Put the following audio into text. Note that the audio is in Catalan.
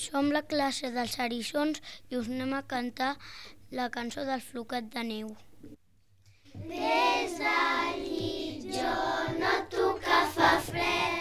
Som la classe dels eriçons i us anem a cantar la cançó del floquet de neu. Des del llit jo noto que fa fred.